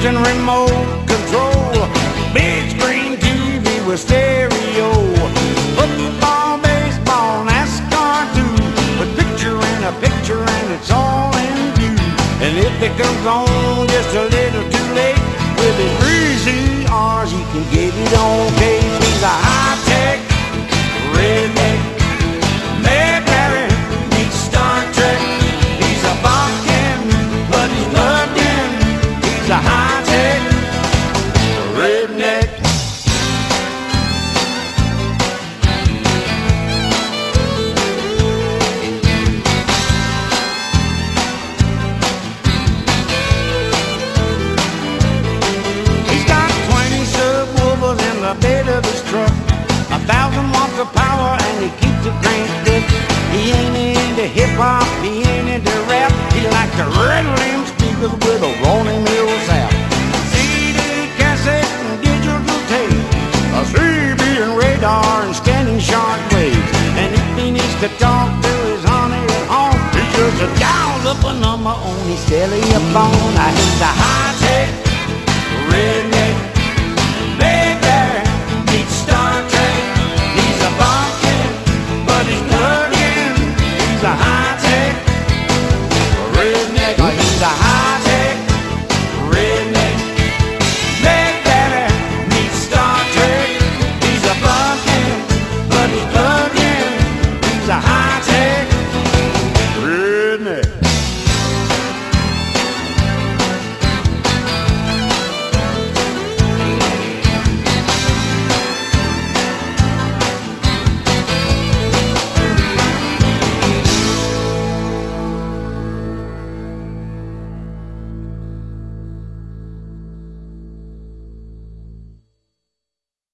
and remote control, big screen TV with stereo, football, baseball, NASCAR too, with picture and a picture and it's all in view. And if it comes on just a little too late, with his greasy R's he can get it on tape. He's a high-tech redneck McLaren, meets Star Trek. He's a Vulcan, but he's plugged in. He's a high-tech redneck. He's got 20 subwoofers in the bed of his truck, 1,000 watts of power, and he keeps it cranked up. He ain't into hip-hop, he ain't into rap. He likes to rattle them speakers with a Ronnie Mills sap. CD, cassette, and digital tape, a CB and radar and scanning short waves. And if he needs to talk to his honey at home, he just dials up a number on his telephone. He's a high-tech red